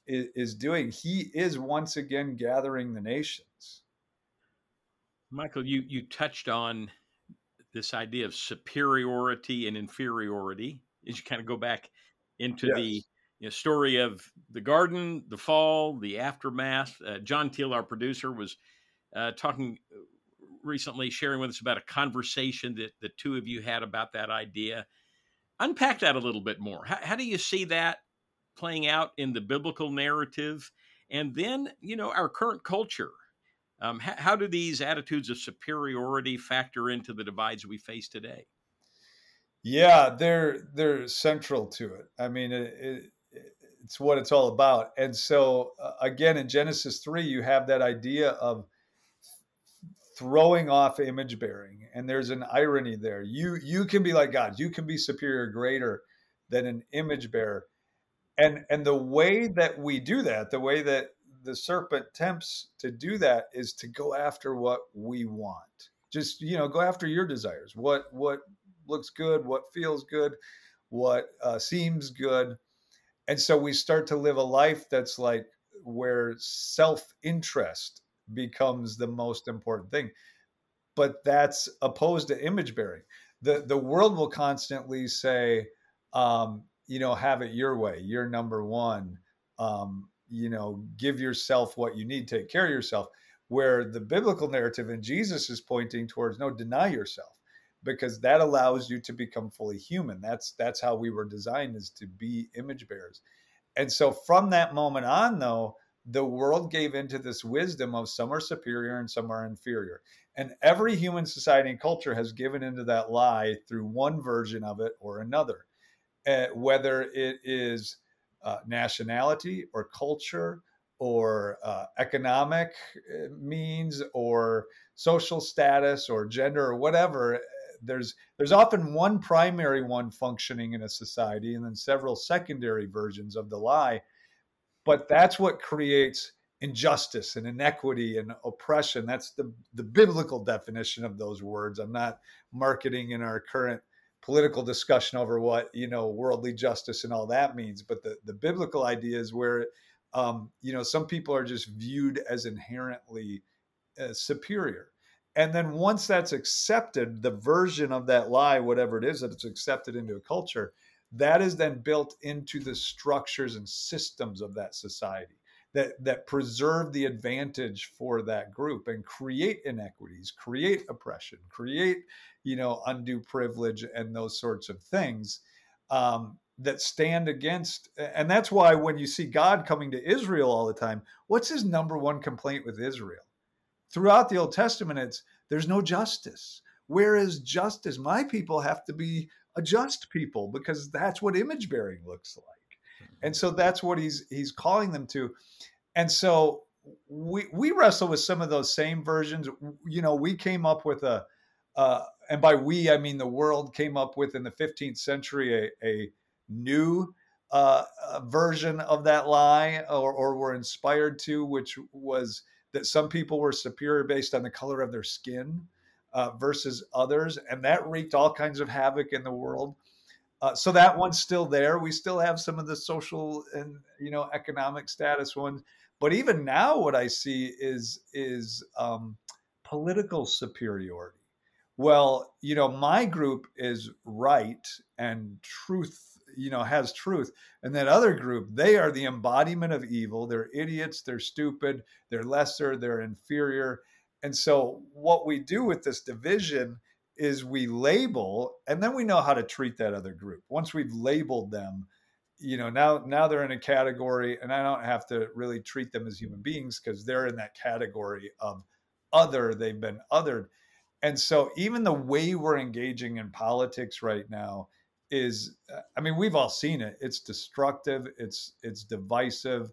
is doing. He is once again gathering the nations. Michael, you touched on this idea of superiority and inferiority as you kind of go back into Yes. the story of the garden, the fall, the aftermath. John Teal, our producer, was talking recently, sharing with us about a conversation that the two of you had about that idea. Unpack that a little bit more. How do you see that playing out in the biblical narrative? And then, our current culture. How do these attitudes of superiority factor into the divides we face today? Yeah, they're central to it. I mean, it's what it's all about. And so, again, in Genesis 3, you have that idea of throwing off image bearing, and there's an irony there. You can be like God. You can be superior, greater than an image bearer. And the way that we do that, the way that the serpent tempts to do that, is to go after what we want. Just, go after your desires. What looks good, what feels good, what seems good. And so we start to live a life that's like where self-interest becomes the most important thing. But that's opposed to image bearing. The world will constantly say, have it your way. You're number one. Give yourself what you need. Take care of yourself. Where the biblical narrative and Jesus is pointing towards, no, deny yourself, because that allows you to become fully human. That's how we were designed, is to be image bearers. And so from that moment on, though, the world gave into this wisdom of some are superior and some are inferior. And every human society and culture has given into that lie through one version of it or another, whether it is nationality or culture or economic means or social status or gender or whatever. There's often one primary one functioning in a society and then several secondary versions of the lie. But that's what creates injustice and inequity and oppression. That's the biblical definition of those words. I'm not marketing in our current political discussion over what, worldly justice and all that means. But the biblical idea is where, some people are just viewed as inherently superior. And then once that's accepted, the version of that lie, whatever it is that it's accepted into a culture, that is then built into the structures and systems of that society that preserve the advantage for that group and create inequities, create oppression, create, undue privilege and those sorts of things that stand against. And that's why when you see God coming to Israel all the time, what's his number one complaint with Israel? Throughout the Old Testament, there's no justice. Where is justice? My people have to be a just people, because that's what image bearing looks like. And so that's what he's calling them to. And so we wrestle with some of those same versions. We came up with and by we, I mean the world came up with in the 15th century a new version of that lie, or were inspired to, which was that some people were superior based on the color of their skin versus others. And that wreaked all kinds of havoc in the world. So that one's still there. We still have some of the social and, economic status ones. But even now what I see is political superiority. Well, my group is right and truth, has truth. And that other group, they are the embodiment of evil. They're idiots. They're stupid. They're lesser. They're inferior. And so what we do with this division is we label, and then we know how to treat that other group. Once we've labeled them, now they're in a category, and I don't have to really treat them as human beings because they're in that category of other. They've been othered. And so even the way we're engaging in politics right now is, we've all seen it. It's destructive. It's divisive.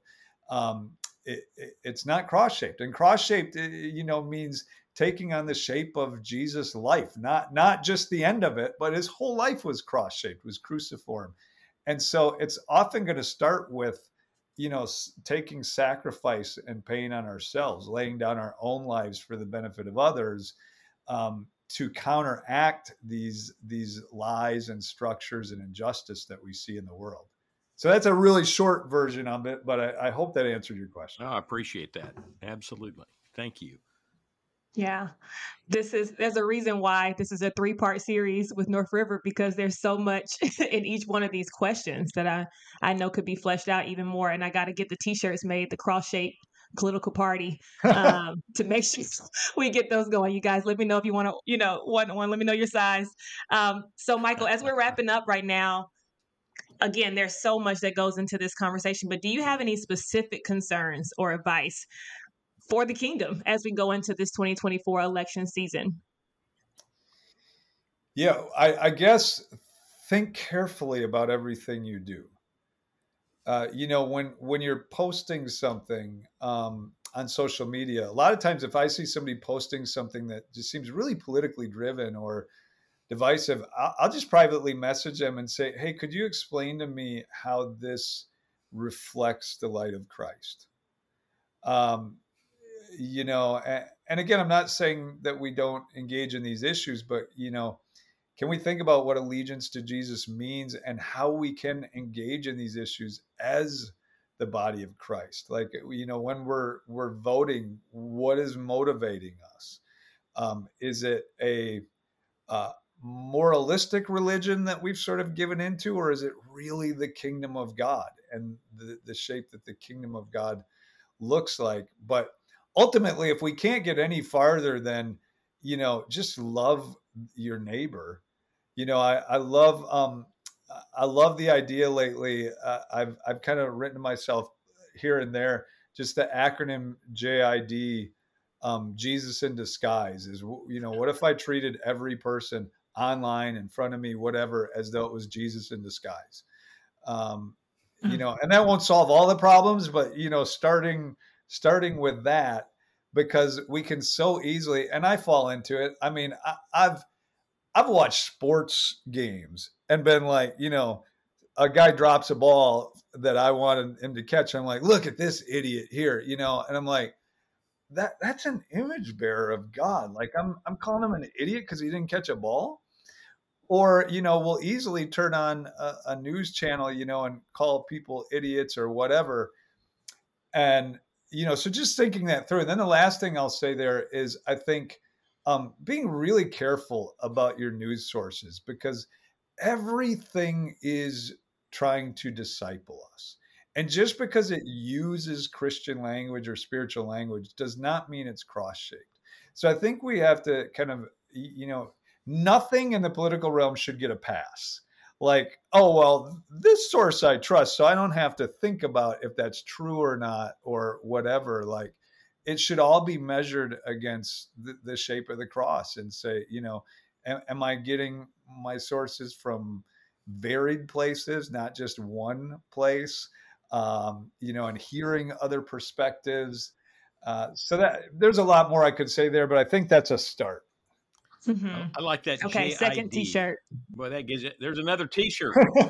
It's not cross-shaped. And cross-shaped, means taking on the shape of Jesus' life, not just the end of it, but his whole life was cross-shaped, was cruciform. And so it's often going to start with, taking sacrifice and pain on ourselves, laying down our own lives for the benefit of others, to counteract these lies and structures and injustice that we see in the world. So that's a really short version of it, but I hope that answered your question. I appreciate that. Absolutely. Thank you. Yeah, there's a reason why this is a 3-part series with North River, because there's so much in each one of these questions that I know could be fleshed out even more. And I got to get the t-shirts made, the cross-shaped political party, to make sure we get those going. You guys, let me know if you want to, want one, let me know your size. So Michael, as we're wrapping up right now, again, there's so much that goes into this conversation, but do you have any specific concerns or advice for the kingdom as we go into this 2024 election season? Yeah, I guess think carefully about everything you do. When you're posting something on social media, a lot of times if I see somebody posting something that just seems really politically driven or divisive, I'll just privately message them and say, hey, could you explain to me how this reflects the light of Christ. You know, and again, I'm not saying that we don't engage in these issues, but, you know, can we think about what allegiance to Jesus means and how we can engage in these issues as the body of Christ? Like, you know, when we're voting, what is motivating us? Is it a moralistic religion that we've sort of given into, or is it really the kingdom of God and the shape that the kingdom of God looks like? But ultimately, if we can't get any farther than, you know, just love your neighbor. You know, I love the idea lately. I've kind of written to myself here and there, just the acronym JID, Jesus in disguise, is, you know, what if I treated every person online in front of me, whatever, as though it was Jesus in disguise? You know, and that won't solve all the problems, but, you know, starting with that, because we can so easily, and I fall into it. I mean, I've watched sports games and been like, you know, a guy drops a ball that I wanted him to catch. I'm like, look at this idiot here, you know, and I'm like, that's an image bearer of God. Like, I'm calling him an idiot because he didn't catch a ball. Or, you know, we'll easily turn on a news channel, you know, and call people idiots or whatever. And, you know, so just thinking that through. And then the last thing I'll say there is, I think, being really careful about your news sources, because everything is trying to disciple us. And just because it uses Christian language or spiritual language does not mean it's cross-shaped. So I think we have to kind of, you know, nothing in the political realm should get a pass. Like, oh, well, this source I trust, so I don't have to think about if that's true or not or whatever. Like, it should all be measured against the shape of the cross and say, you know, am I getting my sources from varied places, not just one place? You know, and hearing other perspectives. So that there's a lot more I could say there, but I think that's a start. Mm-hmm. I like that. Okay, JID. second T-shirt. Boy, that gives it. There's another T-shirt.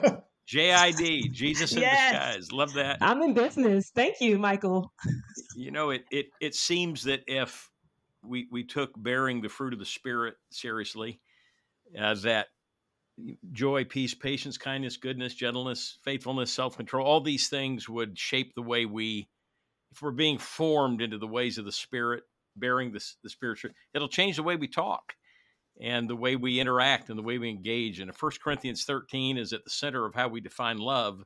JID, Jesus in disguise. Love that. I'm in business. Thank you, Michael. You know, it seems that if we took bearing the fruit of the Spirit seriously, that joy, peace, patience, kindness, goodness, gentleness, faithfulness, self-control, all these things would shape the way if we're being formed into the ways of the Spirit, bearing the Spirit, it'll change the way we talk and the way we interact and the way we engage. And 1 Corinthians 13 is at the center of how we define love.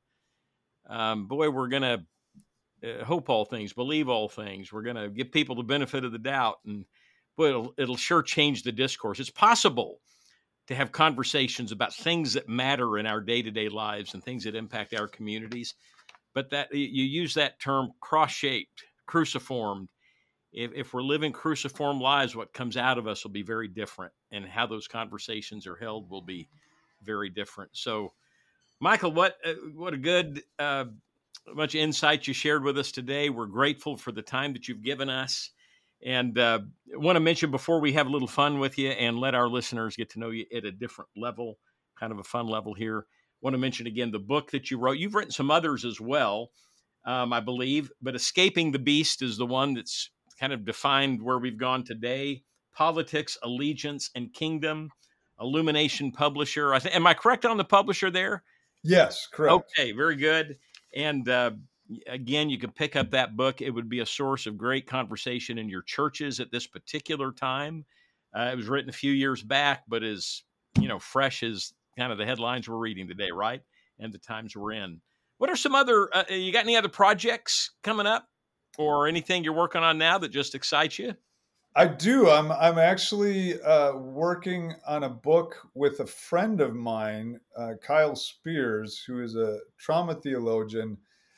Boy, we're going to hope all things, believe all things. We're going to give people the benefit of the doubt. And boy, it'll sure change the discourse. It's possible to have conversations about things that matter in our day-to-day lives and things that impact our communities. But that you use that term cross-shaped, cruciformed. If we're living cruciform lives, what comes out of us will be very different, and how those conversations are held will be very different. So, Michael, what a good bunch of insights you shared with us today. We're grateful for the time that you've given us, and want to mention before we have a little fun with you and let our listeners get to know you at a different level, kind of a fun level here. Want to mention again the book that you wrote. You've written some others as well, I believe, but Escaping the Beast is the one that's kind of defined where we've gone today. Politics, Allegiance, and Kingdom. Illumination Publisher. Am I correct on the publisher there? Yes, correct. Okay, very good. And again, you can pick up that book. It would be a source of great conversation in your churches at this particular time. It was written a few years back, but is, you know, fresh as kind of the headlines we're reading today, right? And the times we're in. What are some other, you got any other projects coming up or anything you're working on now that just excites you? I do. I'm actually working on a book with a friend of mine, Kyle Spears, who is a trauma theologian,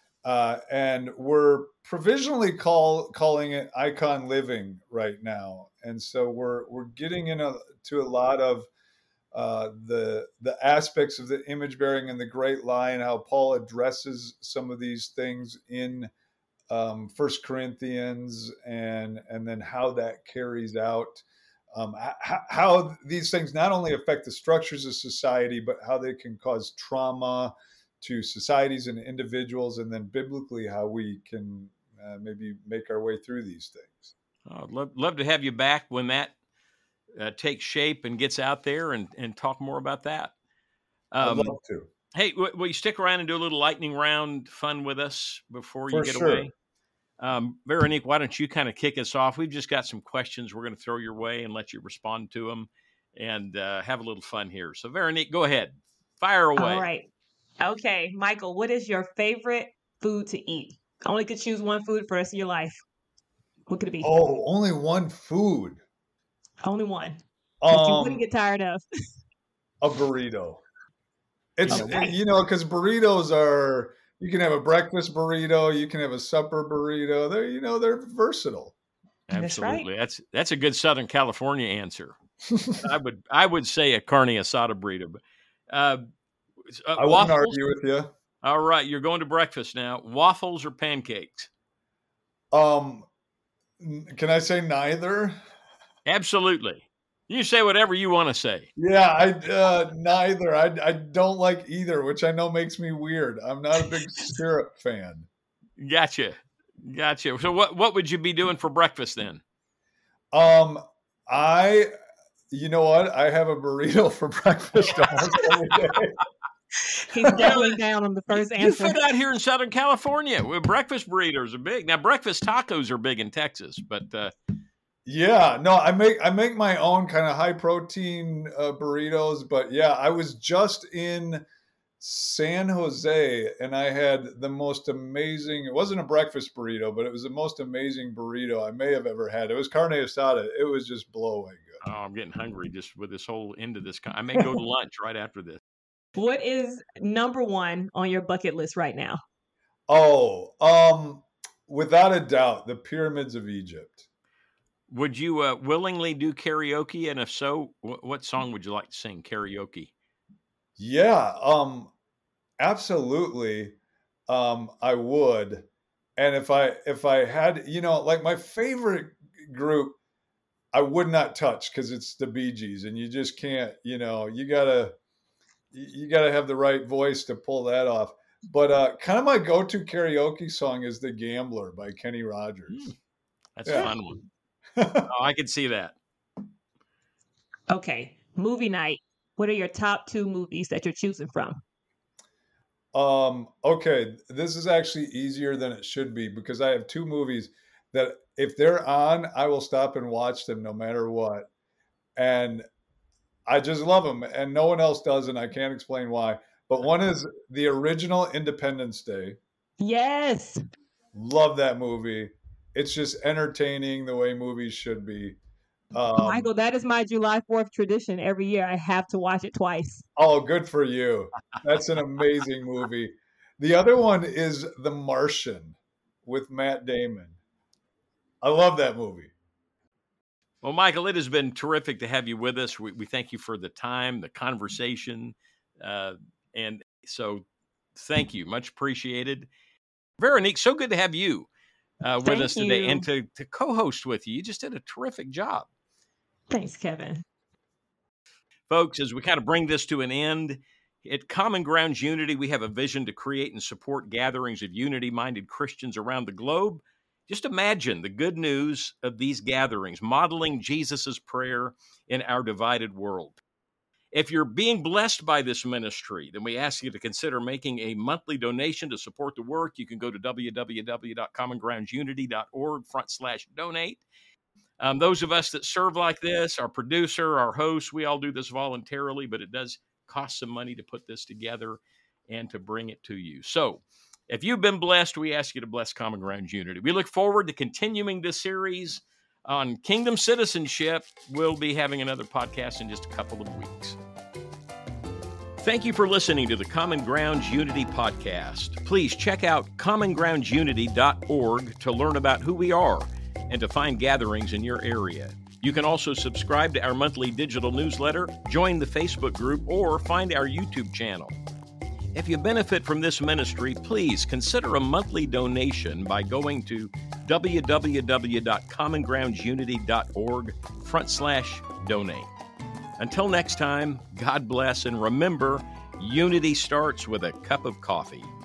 and we're provisionally calling it Icon Living right now. And so we're getting to a lot of the aspects of the image bearing and the Great Lie, and how Paul addresses some of these things in 1 Corinthians, and then how that carries out, how these things not only affect the structures of society, but how they can cause trauma to societies and individuals, and then biblically how we can maybe make our way through these things. I'd love to have you back when that takes shape and gets out there and talk more about that. I'd love to. Hey, will you stick around and do a little lightning round fun with us before you get sure. away? Veronique, why don't you kind of kick us off? We've just got some questions we're going to throw your way and let you respond to them and have a little fun here. So, Veronique, go ahead. Fire away. All right. Okay, Michael, what is your favorite food to eat? Only could choose one food for the rest of your life. What could it be? Oh, only one food. Only one. That you wouldn't get tired of. A burrito. It's, because burritos are, you can have a breakfast burrito, you can have a supper burrito. They're versatile. Absolutely. That's a good Southern California answer. I would say a carne asada burrito. I wouldn't argue with you. All right, you're going to breakfast now. Waffles or pancakes? Can I say neither? Absolutely. You say whatever you want to say. Yeah, neither. I don't like either, which I know makes me weird. I'm not a big syrup fan. Gotcha. So what would you be doing for breakfast then? You know what? I have a burrito for breakfast almost every day. He's doubling down on the first answer. You fit out here in Southern California where breakfast burritos are big. Now, breakfast tacos are big in Texas, but yeah, no, I make my own kind of high protein burritos. But yeah, I was just in San Jose and I had the most amazing, it wasn't a breakfast burrito, but it was the most amazing burrito I may have ever had. It was carne asada. It was just blow away good. Oh, I'm getting hungry just with this whole end of this. I may go to lunch right after this. What is number one on your bucket list right now? Oh, without a doubt, the pyramids of Egypt. Would you willingly do karaoke? And if so, what song would you like to sing karaoke? Yeah, absolutely. I would. And if I had, like my favorite group, I would not touch because it's the Bee Gees, and you just can't, you gotta have the right voice to pull that off. But kind of my go-to karaoke song is "The Gambler" by Kenny Rogers. That's a fun one. Oh, I can see that. Okay, movie night. What are your top 2 movies that you're choosing from? Okay, this is actually easier than it should be because I have 2 movies that if they're on, I will stop and watch them no matter what. And I just love them and no one else does, and I can't explain why. But one is the original Independence Day. Yes. Love that movie. It's just entertaining the way movies should be. Michael, that is my July 4th tradition. Every year I have to watch it twice. Oh, good for you. That's an amazing movie. The other one is The Martian with Matt Damon. I love that movie. Well, Michael, it has been terrific to have you with us. We thank you for the time, the conversation. And so thank you. Much appreciated. Veronique, so good to have you with us today and to co-host with you. You just did a terrific job. Thanks, Kevin. Folks, as we kind of bring this to an end, at Common Grounds Unity, we have a vision to create and support gatherings of unity-minded Christians around the globe. Just imagine the good news of these gatherings, modeling Jesus's prayer in our divided world. If you're being blessed by this ministry, then we ask you to consider making a monthly donation to support the work. You can go to www.commongroundsunity.org/donate. Those of us that serve like this, our producer, our host, we all do this voluntarily, but it does cost some money to put this together and to bring it to you. So if you've been blessed, we ask you to bless Common Grounds Unity. We look forward to continuing this series on kingdom citizenship. We'll be having another podcast in just a couple of weeks. Thank you for listening to the Common Grounds Unity podcast. Please check out commongroundsunity.org to learn about who we are and to find gatherings in your area. You can also subscribe to our monthly digital newsletter, join the Facebook group, or find our YouTube channel. If you benefit from this ministry, please consider a monthly donation by going to www.commongroundsunity.org/donate. Until next time, God bless, and remember, Unity starts with a cup of coffee.